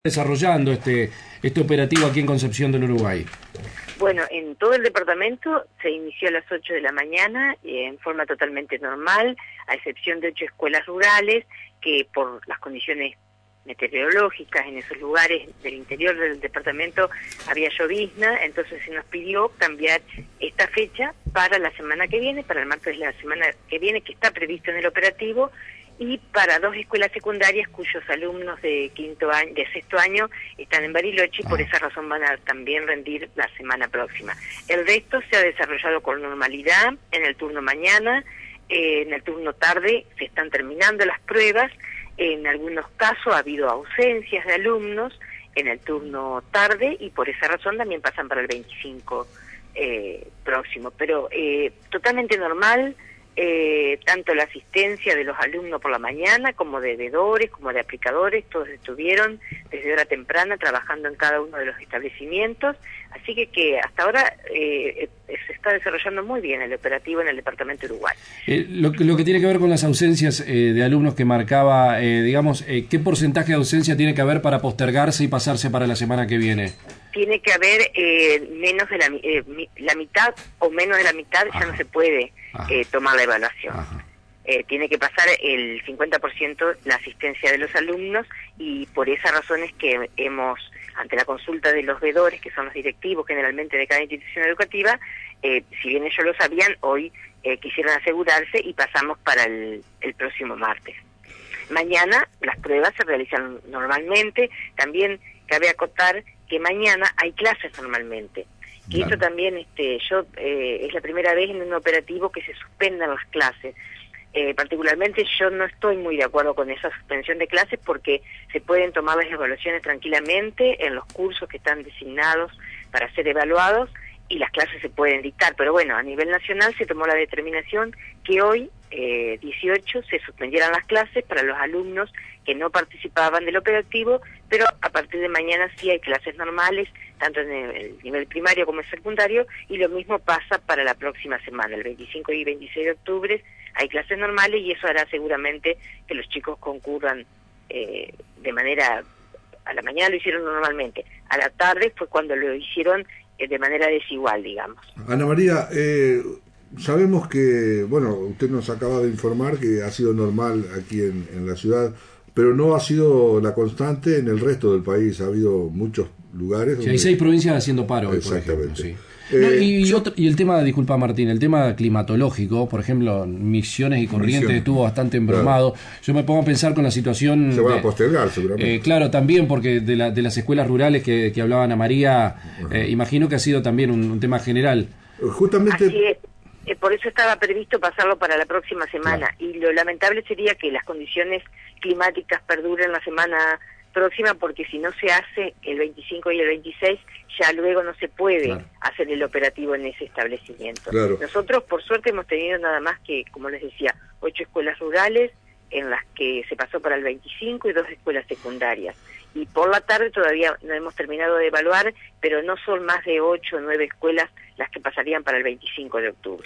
Desarrollando este operativo aquí en Concepción del Uruguay? Bueno, en todo el departamento se inició a las 8 de la mañana en forma totalmente normal, a excepción de 8 escuelas rurales que por las condiciones meteorológicas en esos lugares del interior del departamento había llovizna, entonces se nos pidió cambiar esta fecha para la semana que viene, para el martes de la semana que viene, que está previsto en el operativo, y para 2 escuelas secundarias cuyos alumnos de sexto año están en Bariloche y por esa razón van a también rendir la semana próxima. El resto se ha desarrollado con normalidad en el turno mañana, en el turno tarde se están terminando las pruebas, en algunos casos ha habido ausencias de alumnos en el turno tarde y por esa razón también pasan para el 25 próximo, pero totalmente normal. Tanto la asistencia de los alumnos por la mañana como de veedores, como de aplicadores, todos estuvieron desde hora temprana trabajando en cada uno de los establecimientos, así que hasta ahora se está desarrollando muy bien el operativo en el departamento de Uruguay. Lo que tiene que ver con las ausencias de alumnos que marcaba, ¿qué porcentaje de ausencia tiene que haber para postergarse y pasarse para la semana que viene? Tiene que haber menos de la mitad o menos de la mitad. Ajá. Ya no se puede tomar la evaluación. Tiene que pasar el 50% la asistencia de los alumnos y por esa razón es que hemos, ante la consulta de los veedores, que son los directivos generalmente de cada institución educativa, si bien ellos lo sabían, hoy quisieron asegurarse y pasamos para el próximo martes. Mañana las pruebas se realizan normalmente, también cabe acotar que mañana hay clases normalmente. Y claro, esto también, es la primera vez en un operativo que se suspendan las clases. Particularmente yo no estoy muy de acuerdo con esa suspensión de clases porque se pueden tomar las evaluaciones tranquilamente en los cursos que están designados para ser evaluados y las clases se pueden dictar. Pero bueno, a nivel nacional se tomó la determinación que hoy, 18, se suspendieran las clases para los alumnos que no participaban del operativo, pero a partir de mañana sí hay clases normales, tanto en el nivel primario como el secundario, y lo mismo pasa para la próxima semana, el 25 y 26 de octubre hay clases normales y eso hará seguramente que los chicos concurran de manera, a la mañana lo hicieron normalmente, a la tarde fue cuando lo hicieron de manera desigual, digamos. Ana María, sabemos que, bueno, usted nos acaba de informar que ha sido normal aquí en la ciudad, pero no ha sido la constante en el resto del país. Ha habido muchos lugares donde... Sí, hay 6 provincias haciendo paro hoy, exactamente, por ejemplo, sí. Y el tema, disculpa Martín, el tema climatológico, por ejemplo, Misiones y Corrientes estuvo bastante embromado. Claro. Yo me pongo a pensar con la situación... Se van a postergar seguramente. Claro, también porque de las escuelas rurales que hablaba Ana María, imagino que ha sido también un tema general. Justamente... Así es. Por eso estaba previsto pasarlo para la próxima semana, claro. Y lo lamentable sería que las condiciones climáticas perduren la semana próxima, porque si no se hace el 25 y el 26, ya luego no se puede, claro, hacer el operativo en ese establecimiento. Claro. Nosotros, por suerte, hemos tenido nada más que, como les decía, 8 escuelas rurales en las que se pasó para el 25 y 2 escuelas secundarias. Y por la tarde todavía no hemos terminado de evaluar, pero no son más de 8 o 9 escuelas las que pasarían para el 25 de octubre.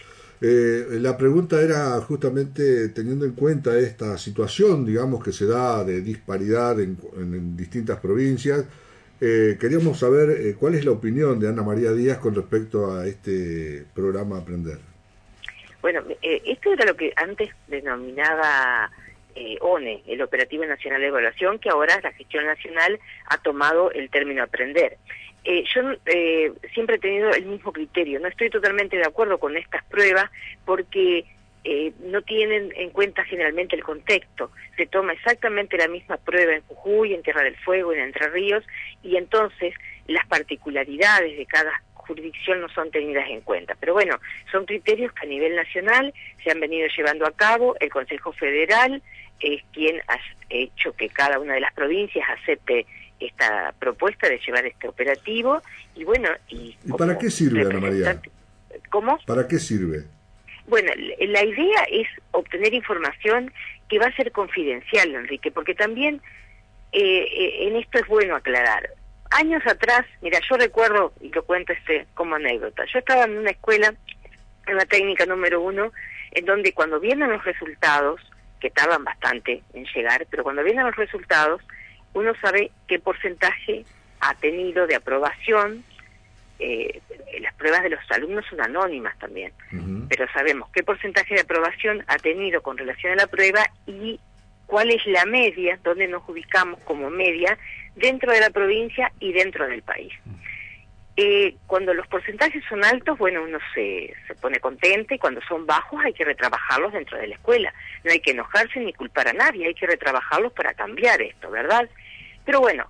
La pregunta era justamente teniendo en cuenta esta situación, digamos, que se da de disparidad en distintas provincias, queríamos saber cuál es la opinión de Ana María Díaz con respecto a este programa Aprender. Bueno, esto era lo que antes denominaba ONE, el Operativo Nacional de Evaluación, que ahora la gestión nacional ha tomado el término Aprender. Yo siempre he tenido el mismo criterio, no estoy totalmente de acuerdo con estas pruebas porque no tienen en cuenta generalmente el contexto. Se toma exactamente la misma prueba en Jujuy, en Tierra del Fuego, en Entre Ríos, y entonces las particularidades de cada jurisdicción no son tenidas en cuenta. Pero bueno, son criterios que a nivel nacional se han venido llevando a cabo. El Consejo Federal es quien ha hecho que cada una de las provincias acepte esta propuesta de llevar este operativo, y bueno... ¿Y para qué sirve, Ana María? ¿Cómo? ¿Para qué sirve? Bueno, la idea es obtener información que va a ser confidencial, Enrique, porque también en esto es bueno aclarar. Años atrás, mira, yo recuerdo, y lo cuento como anécdota, yo estaba en una escuela, en la técnica número 1, en donde cuando vienen los resultados, que tardan bastante en llegar, pero cuando vienen los resultados, uno sabe qué porcentaje ha tenido de aprobación. Las pruebas de los alumnos son anónimas también, pero sabemos qué porcentaje de aprobación ha tenido con relación a la prueba y cuál es la media, donde nos ubicamos como media dentro de la provincia y dentro del país. Cuando los porcentajes son altos, bueno, uno se pone contento, y cuando son bajos hay que retrabajarlos dentro de la escuela. No hay que enojarse ni culpar a nadie, hay que retrabajarlos para cambiar esto, ¿verdad? Pero bueno,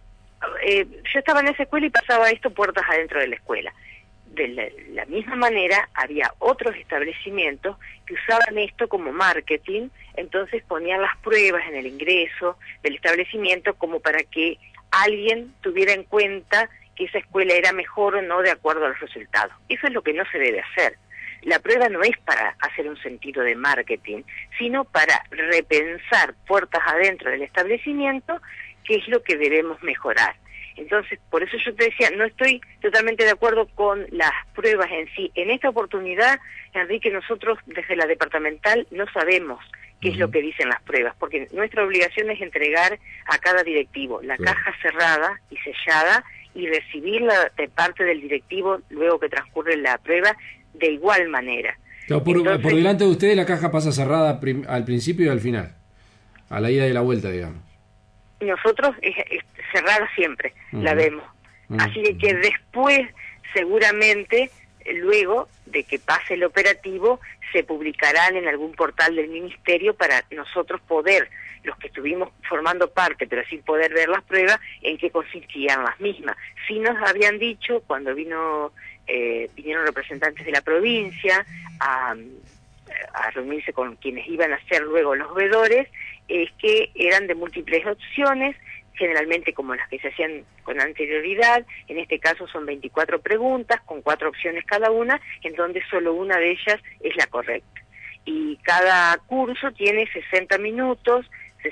yo estaba en esa escuela y pasaba esto puertas adentro de la escuela. De la misma manera, había otros establecimientos que usaban esto como marketing, entonces ponían las pruebas en el ingreso del establecimiento como para que alguien tuviera en cuenta que esa escuela era mejor o no de acuerdo a los resultados. Eso es lo que no se debe hacer. La prueba no es para hacer un sentido de marketing, sino para repensar puertas adentro del establecimiento qué es lo que debemos mejorar. Entonces, por eso yo te decía, no estoy totalmente de acuerdo con las pruebas en sí. En esta oportunidad, Enrique, nosotros desde la departamental no sabemos qué es lo que dicen las pruebas, porque nuestra obligación es entregar a cada directivo la caja cerrada y sellada y recibirla de parte del directivo luego que transcurre la prueba de igual manera. Claro, por delante de ustedes la caja pasa cerrada al principio y al final, a la ida y la vuelta, digamos. Nosotros es cerrada siempre, la vemos. Así de que después, seguramente, luego de que pase el operativo, se publicarán en algún portal del ministerio para nosotros poder, los que estuvimos formando parte, pero sin poder ver las pruebas, en qué consistían las mismas. Sí nos habían dicho, cuando vinieron representantes de la provincia a reunirse con quienes iban a ser luego los veedores, es que eran de múltiples opciones, generalmente como las que se hacían con anterioridad. En este caso son 24 preguntas con 4 opciones cada una, en donde solo una de ellas es la correcta. Y cada curso tiene 60 minutos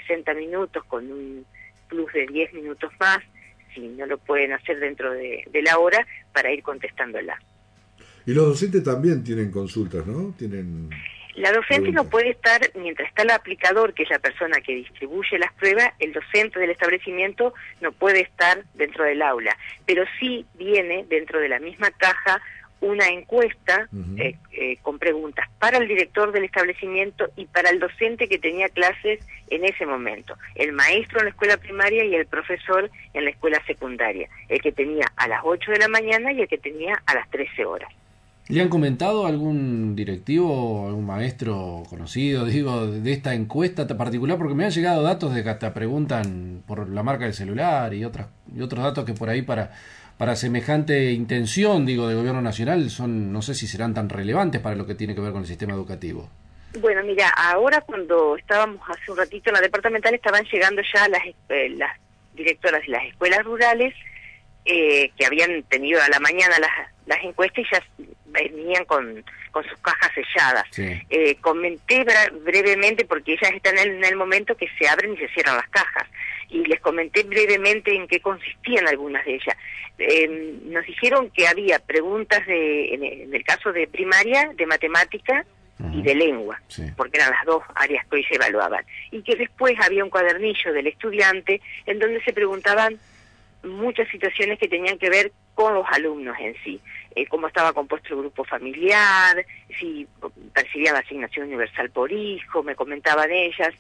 con un plus de 10 minutos más, si no lo pueden hacer dentro de la hora, para ir contestándola. Y los docentes también tienen consultas, ¿no? La docente no puede estar, mientras está el aplicador, que es la persona que distribuye las pruebas, el docente del establecimiento no puede estar dentro del aula, pero sí viene dentro de la misma caja una encuesta con preguntas para el director del establecimiento y para el docente que tenía clases en ese momento, el maestro en la escuela primaria y el profesor en la escuela secundaria, el que tenía a las 8 de la mañana y el que tenía a las 13 horas. ¿Le han comentado a algún directivo, algún maestro conocido, digo, de esta encuesta particular? Porque me han llegado datos de que hasta preguntan por la marca del celular y otros datos que por ahí para semejante intención, digo, del gobierno nacional, no sé si serán tan relevantes para lo que tiene que ver con el sistema educativo. Bueno, mira, ahora cuando estábamos hace un ratito en la departamental, estaban llegando ya las directoras de las escuelas rurales que habían tenido a la mañana las encuestas y ya venían con sus cajas selladas. Sí. Comenté brevemente, porque ellas están en el momento que se abren y se cierran las cajas, y les comenté brevemente en qué consistían algunas de ellas. Nos dijeron que había preguntas en el caso de primaria, de matemática y de lengua, porque eran las dos áreas que hoy se evaluaban, y que después había un cuadernillo del estudiante en donde se preguntaban muchas situaciones que tenían que ver con los alumnos en sí, cómo estaba compuesto el grupo familiar, si percibían la asignación universal por hijo, me comentaban ellas,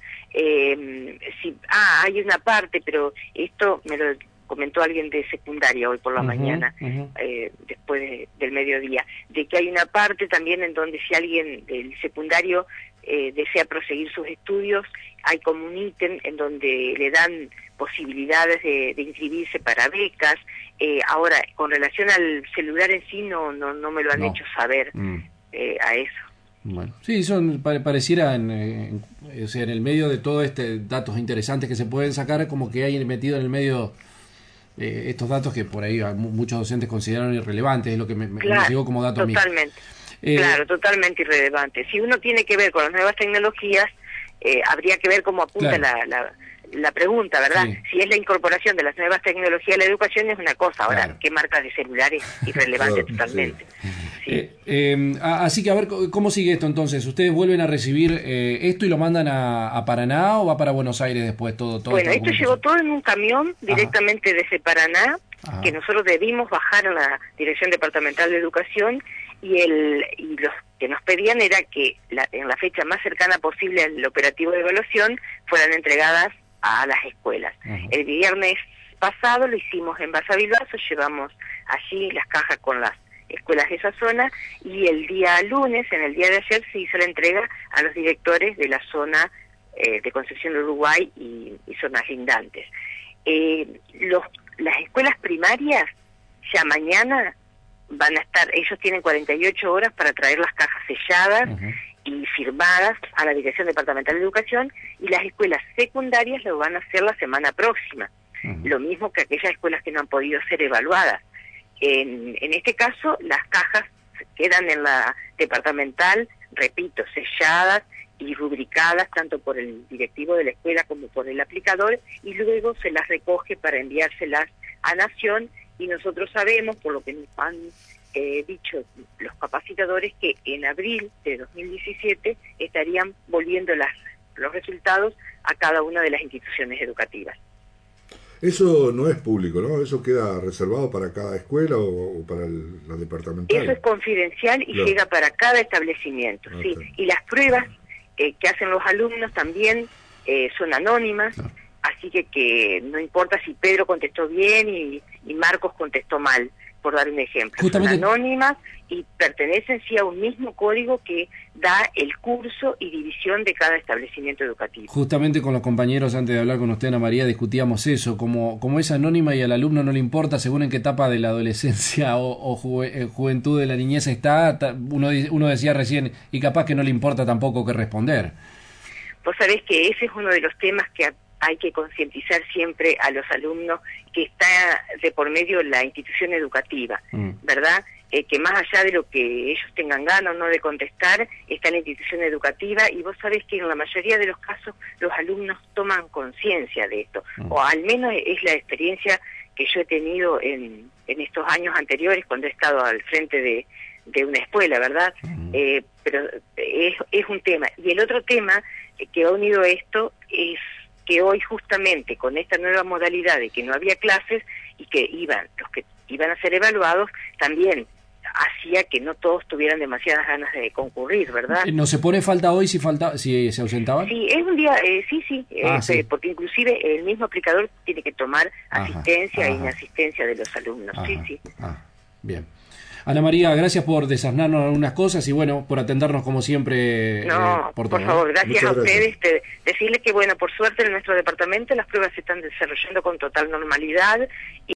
hay una parte, pero esto me lo comentó alguien de secundaria hoy por la mañana, después del mediodía, de que hay una parte también en donde si alguien del secundario desea proseguir sus estudios, hay como un ítem en donde le dan posibilidades de inscribirse para becas. Ahora, con relación al celular en sí, no me lo han hecho saber a eso. Bueno, sí, pareciera en el medio de todo datos interesantes que se pueden sacar, como que hay metido en el medio estos datos que por ahí muchos docentes consideraron irrelevantes, es lo que me llegó como dato totalmente. A mí. Claro, totalmente irrelevante. Si uno tiene que ver con las nuevas tecnologías, habría que ver cómo apunta la pregunta, ¿verdad? Sí. Si es la incorporación de las nuevas tecnologías a la educación es una cosa, ahora, ¿qué marca de celulares? Irrelevante totalmente. Sí. sí. Así que a ver, ¿cómo sigue esto entonces? ¿Ustedes vuelven a recibir esto y lo mandan a Paraná o va para Buenos Aires después todo? Bueno, esto llegó todo en un camión directamente desde Paraná, que nosotros debimos bajar a la Dirección Departamental de Educación y los que nos pedían era que en la fecha más cercana posible al operativo de evaluación fueran entregadas a las escuelas. El viernes pasado lo hicimos en Basavilbaso, llevamos allí las cajas con las escuelas de esa zona y el día lunes, en el día de ayer, se hizo la entrega a los directores de la zona de Concepción de Uruguay y zonas lindantes. Las escuelas primarias ya mañana van a estar, ellos tienen 48 horas para traer las cajas selladas y firmadas a la Dirección Departamental de Educación, y las escuelas secundarias lo van a hacer la semana próxima, lo mismo que aquellas escuelas que no han podido ser evaluadas. En este caso, las cajas quedan en la departamental, repito, selladas y rubricadas tanto por el directivo de la escuela como por el aplicador, y luego se las recoge para enviárselas a Nación, y nosotros sabemos, por lo que nos han dicho los capacitadores, que en abril de 2017 estarían volviendo los resultados a cada una de las instituciones educativas. Eso no es público, ¿no? Eso queda reservado para cada escuela o para la departamental. Eso es confidencial y llega para cada establecimiento, sí. Y las pruebas que hacen los alumnos también son anónimas, así que no importa si Pedro contestó bien y Marcos contestó mal, por dar un ejemplo. Justamente, son anónimas y pertenecen sí a un mismo código que da el curso y división de cada establecimiento educativo. Justamente con los compañeros, antes de hablar con usted, Ana María, discutíamos eso, como es anónima y al alumno no le importa según en qué etapa de la adolescencia o juventud de la niñez está, uno decía recién, y capaz que no le importa tampoco qué responder. Vos sabés que ese es uno de los temas que hay que concientizar siempre a los alumnos, que está de por medio la institución educativa, ¿verdad? Que más allá de lo que ellos tengan ganas o no de contestar, está la institución educativa, y vos sabés que en la mayoría de los casos los alumnos toman conciencia de esto, o al menos es la experiencia que yo he tenido en estos años anteriores cuando he estado al frente de una escuela, ¿verdad? Pero es un tema. Y el otro tema que ha unido esto es que hoy justamente con esta nueva modalidad de que no había clases y que los que iban a ser evaluados, también hacía que no todos tuvieran demasiadas ganas de concurrir, ¿verdad? ¿No se pone falta hoy si se ausentaban? Sí, es un día, sí, porque inclusive el mismo aplicador tiene que tomar asistencia e inasistencia de los alumnos, sí. Bien. Ana María, gracias por desasnarnos algunas cosas y bueno, por atendernos como siempre. Por favor, gracias a ustedes. Decirles que bueno, por suerte en nuestro departamento las pruebas se están desarrollando con total normalidad.